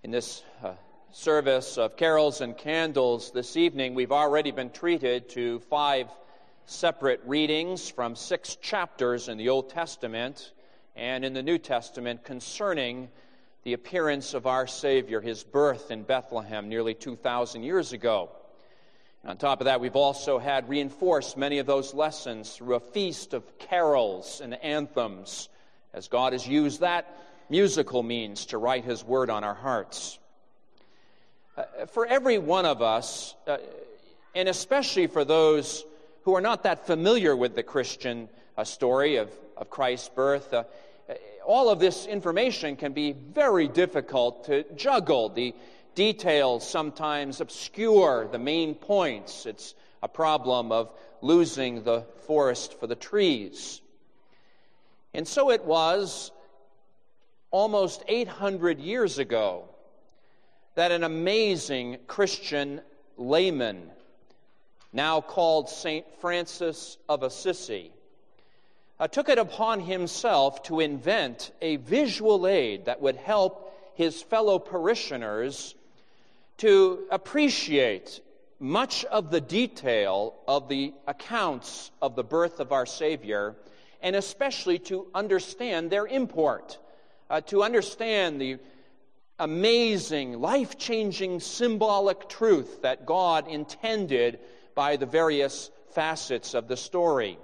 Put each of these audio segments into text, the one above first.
In this service of carols and candles this evening, we've already been treated to 5 separate readings from 6 chapters in the Old Testament and in the New Testament concerning the appearance of our Savior, his birth in Bethlehem nearly 2,000 years ago. And on top of that, we've also had reinforced many of those lessons through a feast of carols and anthems, as God has used that musical means to write his word on our hearts. For every one of us, and especially for those who are not that familiar with the Christian story of Christ's birth, all of this information can be very difficult to juggle. The details sometimes obscure the main points. It's a problem of losing the forest for the trees. And so it was almost 800 years ago that an amazing Christian layman, now called St. Francis of Assisi, took it upon himself to invent a visual aid that would help his fellow parishioners to appreciate much of the detail of the accounts of the birth of our Savior, and especially to understand their import, to understand the amazing, life-changing symbolic truth that God intended by the various facets of the story.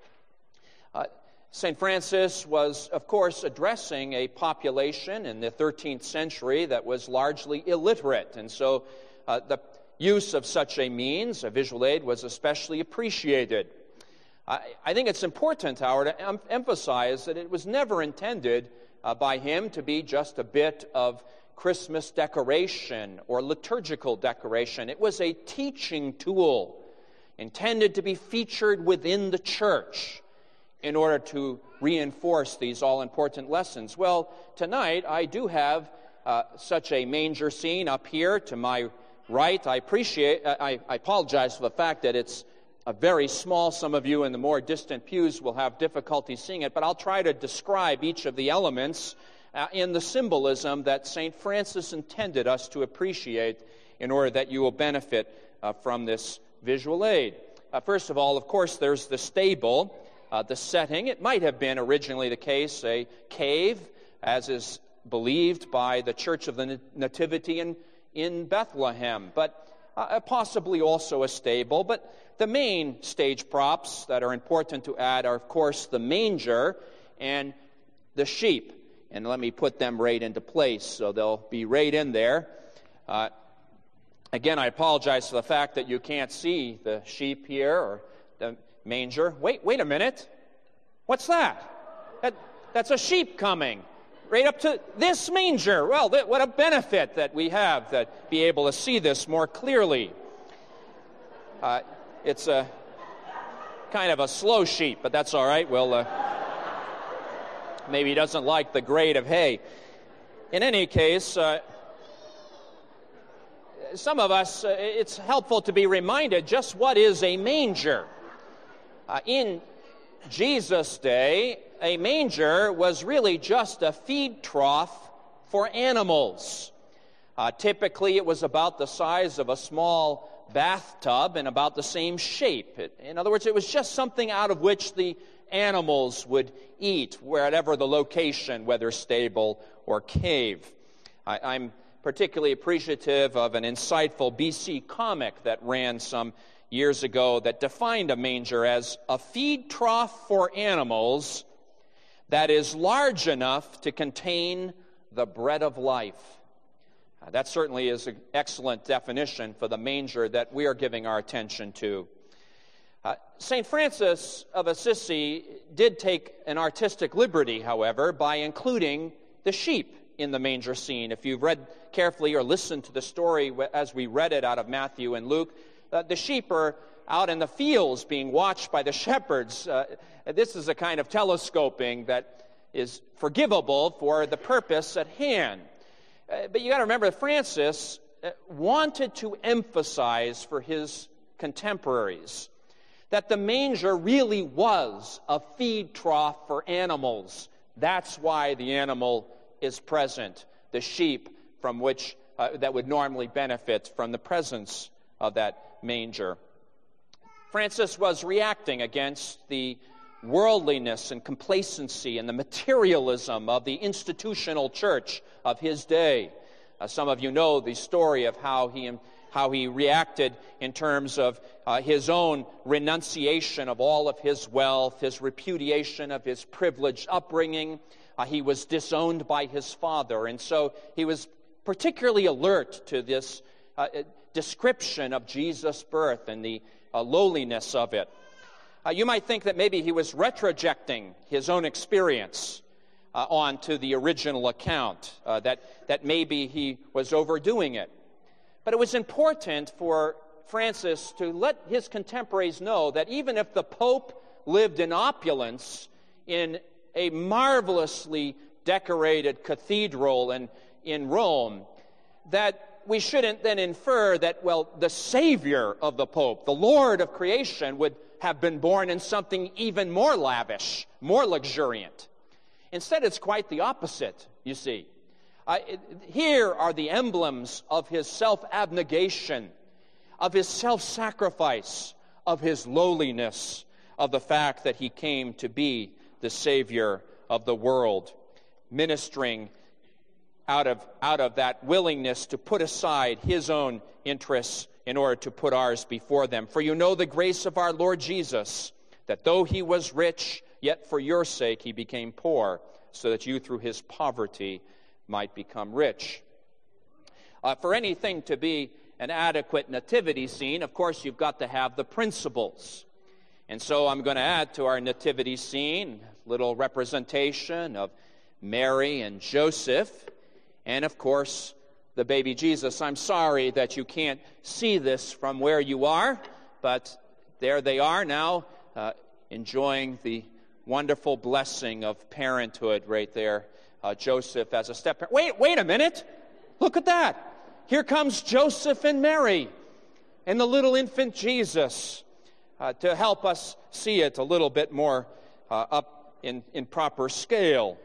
St. Francis was, of course, addressing a population in the 13th century that was largely illiterate, and so the use of such a means, a visual aid, was especially appreciated. I think it's important, however, to emphasize that it was never intended by him to be just a bit of Christmas decoration or liturgical decoration. It was a teaching tool intended to be featured within the church in order to reinforce these all-important lessons. Well, tonight I do have such a manger scene up here to my right. I apologize for the fact that it's very small. Some of you in the more distant pews will have difficulty seeing it, but I'll try to describe each of the elements in the symbolism that St. Francis intended us to appreciate in order that you will benefit from this visual aid. First of all, of course, there's the stable, the setting. It might have been originally the case a cave, as is believed by the Church of the Nativity in Bethlehem, but possibly also a stable. But the main stage props that are important to add are, of course, the manger and the sheep. And let me put them right into place, so they'll be right in there. Again, I apologize for the fact that you can't see the sheep here or the manger. Wait a minute. What's that? That's a sheep coming right up to this manger. Well, what a benefit that we have that be able to see this more clearly. It's a kind of a slow sheep, but that's all right. Well, maybe he doesn't like the grade of hay. In any case, some of us, it's helpful to be reminded just what is a manger. In Jesus' day, a manger was really just a feed trough for animals. Typically, it was about the size of a small bathtub and about the same shape. In other words, it was just something out of which the animals would eat, wherever the location, whether stable or cave. I'm particularly appreciative of an insightful BC comic that ran some years ago that defined a manger as a feed trough for animals that is large enough to contain the bread of life. That certainly is an excellent definition for the manger that we are giving our attention to. St. Francis of Assisi did take an artistic liberty, however, by including the sheep in the manger scene. If you've read carefully or listened to the story as we read it out of Matthew and Luke, the sheep are out in the fields being watched by the shepherds. This is a kind of telescoping that is forgivable for the purpose at hand. But you got to remember, Francis wanted to emphasize for his contemporaries that the manger really was a feed trough for animals. That's why the animal is present, the sheep from which that would normally benefit from the presence of that manger. Francis was reacting against the worldliness and complacency and the materialism of the institutional church of his day. Some of you know the story of how he reacted in terms of his own renunciation of all of his wealth, his repudiation of his privileged upbringing. He was disowned by his father, and so he was particularly alert to this description of Jesus' birth and the lowliness of it. You might think that maybe he was retrojecting his own experience onto the original account, that maybe he was overdoing it. But it was important for Francis to let his contemporaries know that even if the Pope lived in opulence in a marvelously decorated cathedral in Rome, that we shouldn't then infer that, well, the Savior of the Pope, the Lord of creation, would have been born in something even more lavish, more luxuriant. Instead, it's quite the opposite, you see. Here are the emblems of his self-abnegation, of his self-sacrifice, of his lowliness, of the fact that he came to be the Savior of the world, ministering out of that willingness to put aside his own interests in order to put ours before them. For you know the grace of our Lord Jesus, that though he was rich, yet for your sake he became poor, so that you through his poverty might become rich. For anything to be an adequate nativity scene, of course, you've got to have the principles. And so I'm going to add to our nativity scene a little representation of Mary and Joseph, and of course, the baby Jesus. I'm sorry that you can't see this from where you are, but there they are now, enjoying the wonderful blessing of parenthood right there. Joseph as a step-parent. Wait a minute. Look at that. Here comes Joseph and Mary and the little infant Jesus to help us see it a little bit more up in proper scale.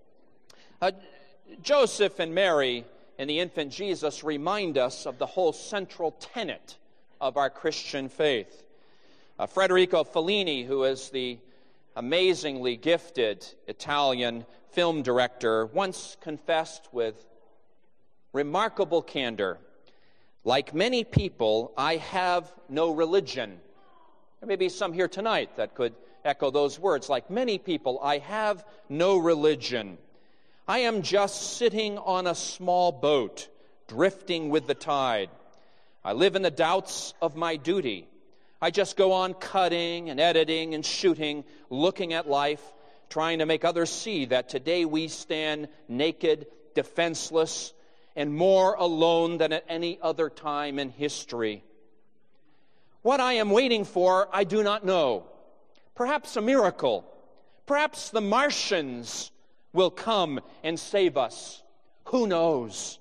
Joseph and Mary and the infant Jesus remind us of the whole central tenet of our Christian faith. Federico Fellini, who is the amazingly gifted Italian film director, once confessed with remarkable candor, "Like many people, I have no religion." There may be some here tonight that could echo those words. Like many people, I have no religion. I am just sitting on a small boat, drifting with the tide. I live in the doubts of my duty. I just go on cutting and editing and shooting, looking at life, trying to make others see that today we stand naked, defenseless, and more alone than at any other time in history. What I am waiting for, I do not know. Perhaps a miracle. Perhaps the Martians will come and save us. Who knows?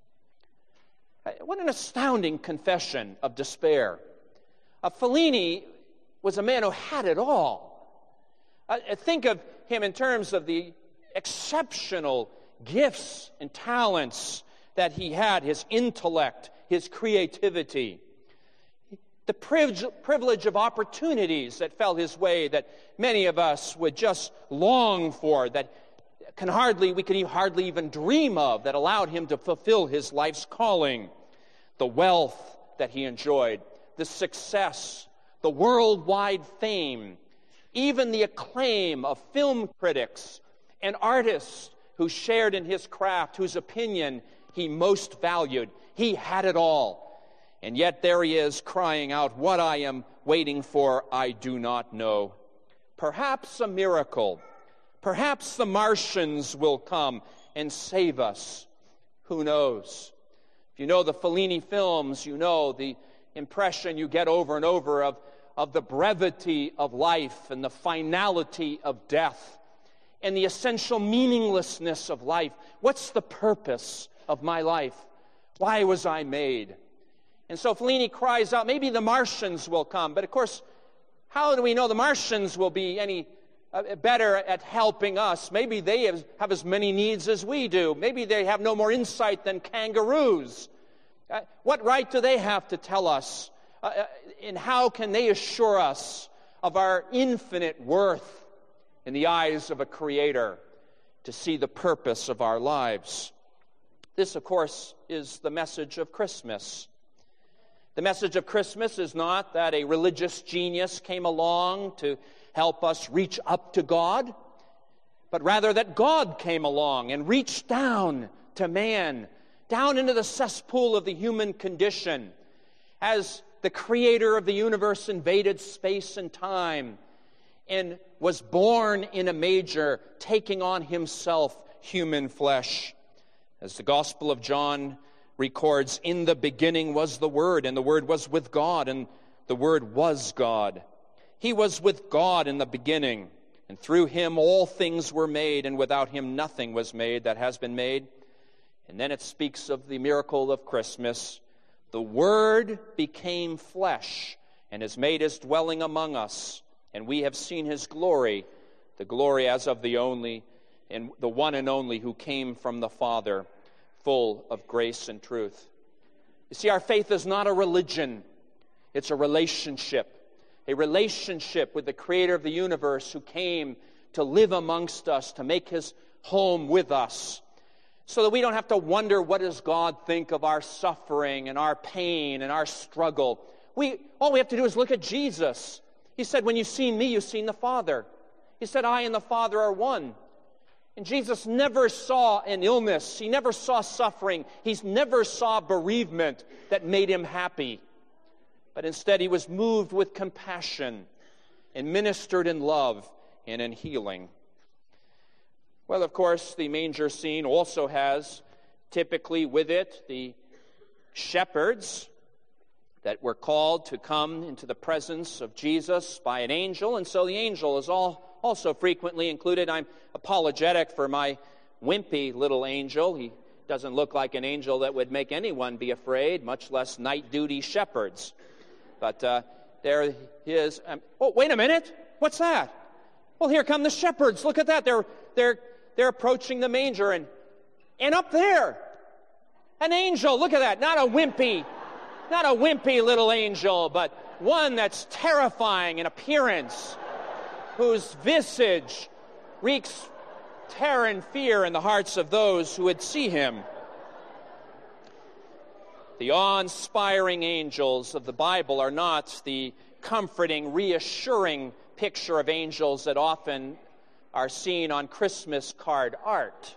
What an astounding confession of despair. Fellini was a man who had it all. Think of him in terms of the exceptional gifts and talents that he had, his intellect, his creativity, the privilege of opportunities that fell his way that many of us would just long for, that we could hardly even dream of, that allowed him to fulfill his life's calling, the wealth that he enjoyed, the success, the worldwide fame, even the acclaim of film critics and artists who shared in his craft, whose opinion he most valued. He had it all. And yet there he is crying out, "What I am waiting for, I do not know." Perhaps a miracle. Perhaps the Martians will come and save us. Who knows? If you know the Fellini films, you know the impression you get over and over of the brevity of life and the finality of death and the essential meaninglessness of life. What's the purpose of my life? Why was I made? And so Fellini cries out, maybe the Martians will come. But of course, how do we know the Martians will be any better at helping us. Maybe they have as many needs as we do. Maybe they have no more insight than kangaroos. What right do they have to tell us? And how can they assure us of our infinite worth in the eyes of a Creator to see the purpose of our lives? This, of course, is the message of Christmas. The message of Christmas is not that a religious genius came along to help us reach up to God, but rather that God came along and reached down to man, down into the cesspool of the human condition, as the Creator of the universe invaded space and time and was born in a manger, taking on himself human flesh. As the Gospel of John records, in the beginning was the Word, and the Word was with God, and the Word was God. He was with God in the beginning, and through him all things were made, and without him nothing was made that has been made. And then it speaks of the miracle of Christmas. The Word became flesh and has made his dwelling among us, and we have seen his glory, the glory as of the only and the one and only who came from the Father, full of grace and truth. You see, our faith is not a religion. It's a relationship with the Creator of the universe who came to live amongst us, to make his home with us, so that we don't have to wonder, what does God think of our suffering and our pain and our struggle? All we have to do is look at Jesus. He said, when you've seen me, you've seen the Father. He said, I and the Father are one. And Jesus never saw an illness. He never saw suffering. He never saw bereavement that made him happy. But instead, he was moved with compassion and ministered in love and in healing. Well, of course, the manger scene also has typically with it the shepherds that were called to come into the presence of Jesus by an angel. And so the angel is also frequently included. I'm apologetic for my wimpy little angel. He doesn't look like an angel that would make anyone be afraid, much less night duty shepherds. But there he is. Oh, wait a minute. What's that? Well, here come the shepherds. Look at that. They're approaching the manger, and up there, an angel. Look at that. Not a wimpy little angel, but one that's terrifying in appearance, whose visage wreaks terror and fear in the hearts of those who would see him. The awe-inspiring angels of the Bible are not the comforting, reassuring picture of angels that often are seen on Christmas card art.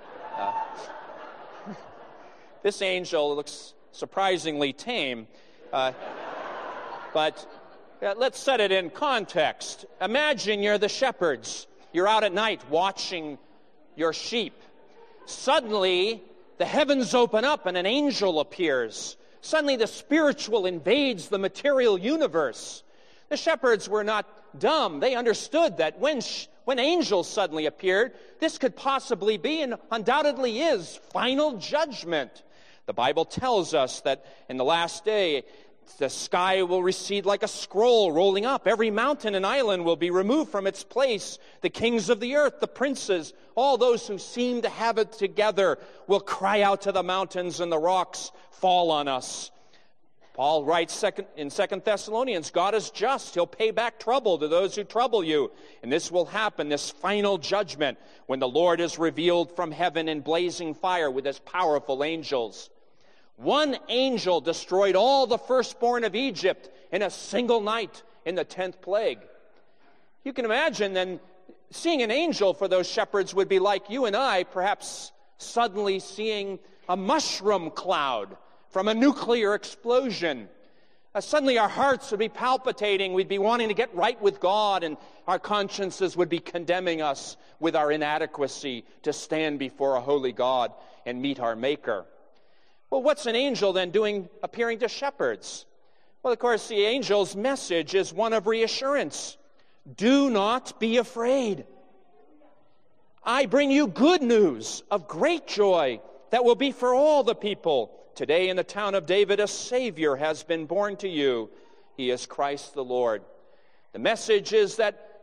This angel looks surprisingly tame, but let's set it in context. Imagine you're the shepherds. You're out at night watching your sheep. Suddenly, the heavens open up and an angel appears. Suddenly, the spiritual invades the material universe. The shepherds were not dumb. They understood that when angels suddenly appeared, this could possibly be, and undoubtedly is, final judgment. The Bible tells us that in the last day, the sky will recede like a scroll rolling up. Every mountain and island will be removed from its place. The kings of the earth, the princes, all those who seem to have it together will cry out to the mountains, and the rocks fall on us. Paul writes in 2 Thessalonians, God is just. He'll pay back trouble to those who trouble you. And this will happen, this final judgment, when the Lord is revealed from heaven in blazing fire with his powerful angels. One angel destroyed all the firstborn of Egypt in a single night in the 10th plague. You can imagine then seeing an angel for those shepherds would be like you and I perhaps suddenly seeing a mushroom cloud from a nuclear explosion. Suddenly our hearts would be palpitating. We'd be wanting to get right with God, and our consciences would be condemning us with our inadequacy to stand before a holy God and meet our Maker. Well, what's an angel then doing appearing to shepherds? Well, of course, the angel's message is one of reassurance. Do not be afraid. I bring you good news of great joy that will be for all the people. Today in the town of David, a Savior has been born to you. He is Christ the Lord. The message is that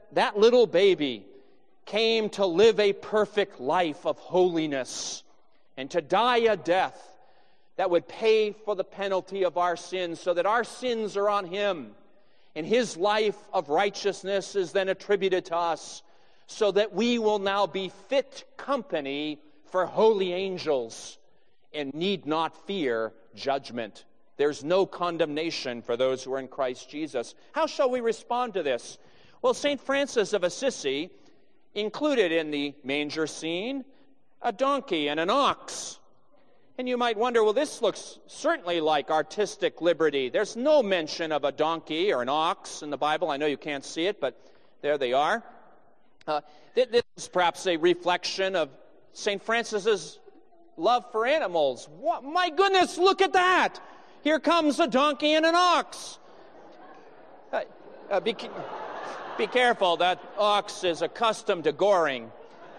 that little baby came to live a perfect life of holiness and to die a death that would pay for the penalty of our sins, so that our sins are on him, and his life of righteousness is then attributed to us, so that we will now be fit company for holy angels and need not fear judgment. There's no condemnation for those who are in Christ Jesus. How shall we respond to this? Well, St. Francis of Assisi included in the manger scene a donkey and an ox. And you might wonder, well, this looks certainly like artistic liberty. There's no mention of a donkey or an ox in the Bible. I know you can't see it, but there they are. This is perhaps a reflection of St. Francis's love for animals. What? My goodness, look at that! Here comes a donkey and an ox. Be careful, that ox is accustomed to goring.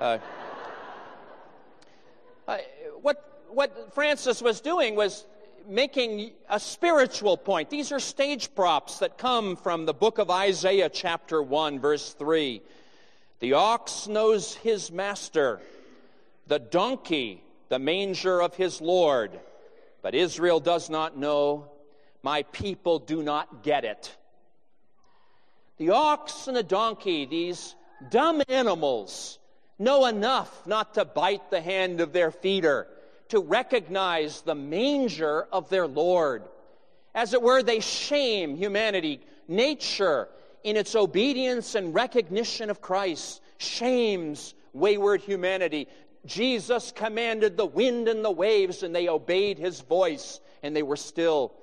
What Francis was doing was making a spiritual point. These are stage props that come from the book of Isaiah, chapter 1, verse 3. The ox knows his master, the donkey, the manger of his Lord. But Israel does not know, my people do not get it. The ox and the donkey, these dumb animals, know enough not to bite the hand of their feeder, to recognize the manger of their Lord. As it were, they shame humanity. Nature, in its obedience and recognition of Christ, shames wayward humanity. Jesus commanded the wind and the waves, and they obeyed his voice, and they were still.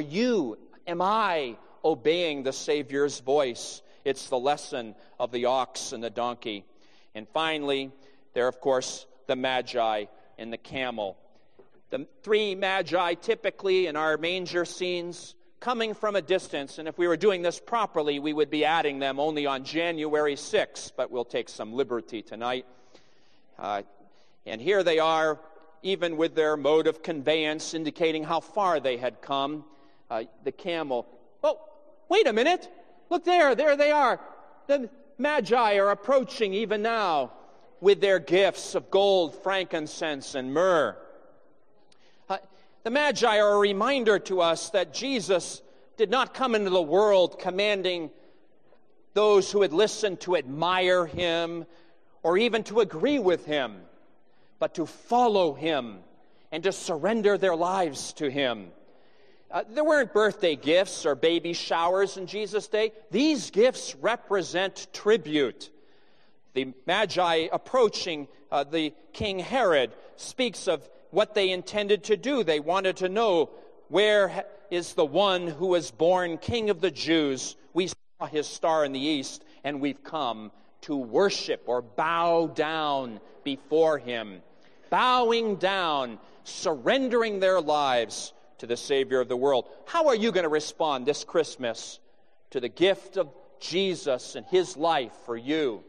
Am I obeying the Savior's voice? It's the lesson of the ox and the donkey. And finally, there are, of course, the Magi and the camel. The three Magi typically in our manger scenes coming from a distance, and if we were doing this properly, we would be adding them only on January 6th, but we'll take some liberty tonight. And here they are, even with their mode of conveyance, indicating how far they had come. The camel. Oh, wait a minute. Look there they are. The Magi are approaching even now with their gifts of gold, frankincense, and myrrh. The Magi are a reminder to us that Jesus did not come into the world commanding those who had listened to admire him or even to agree with him, but to follow him and to surrender their lives to him. There weren't birthday gifts or baby showers in Jesus' day. These gifts represent tribute. The Magi approaching the King Herod speaks of what they intended to do. They wanted to know, where is the one who was born King of the Jews? We saw his star in the east, and we've come to worship or bow down before him. Bowing down, surrendering their lives to the Savior of the world. How are you going to respond this Christmas to the gift of Jesus and his life for you?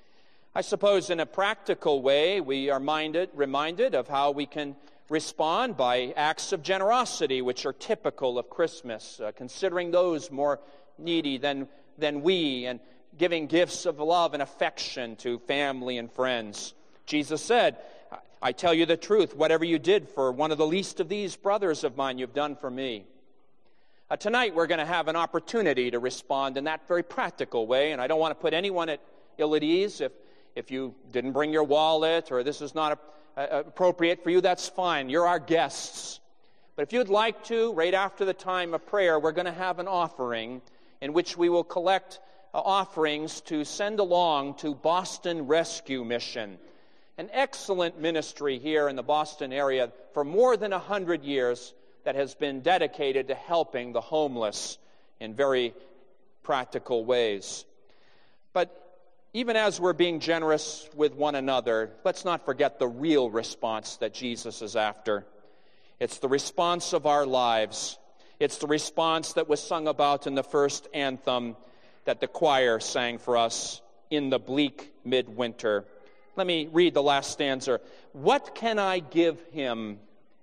I suppose in a practical way, we are reminded of how we can respond by acts of generosity, which are typical of Christmas, considering those more needy than we, and giving gifts of love and affection to family and friends. Jesus said, I tell you the truth, whatever you did for one of the least of these brothers of mine, you've done for me. Tonight we're going to have an opportunity to respond in that very practical way, and I don't want to put anyone at ill at ease. If you didn't bring your wallet or this is not appropriate for you, that's fine. You're our guests. But if you'd like to, right after the time of prayer, we're going to have an offering in which we will collect offerings to send along to Boston Rescue Mission, an excellent ministry here in the Boston area for more than 100 years that has been dedicated to helping the homeless in very practical ways. But even as we're being generous with one another, let's not forget the real response that Jesus is after. It's the response of our lives. It's the response that was sung about in the first anthem that the choir sang for us in the bleak midwinter. Let me read the last stanza. What can I give him,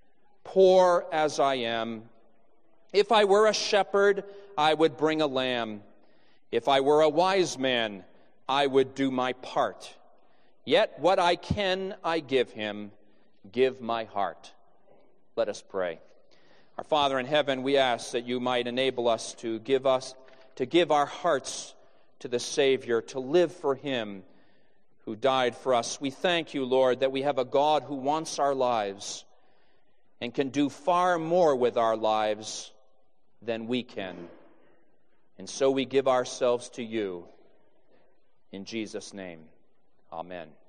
poor as I am? If I were a shepherd, I would bring a lamb. If I were a wise man, I would do my part. Yet what I can, I give him. Give my heart. Let us pray. Our Father in heaven, we ask that you might enable us to give our hearts to the Savior, to live for him who died for us. We thank you, Lord, that we have a God who wants our lives and can do far more with our lives than we can. And so we give ourselves to you. In Jesus' name, amen.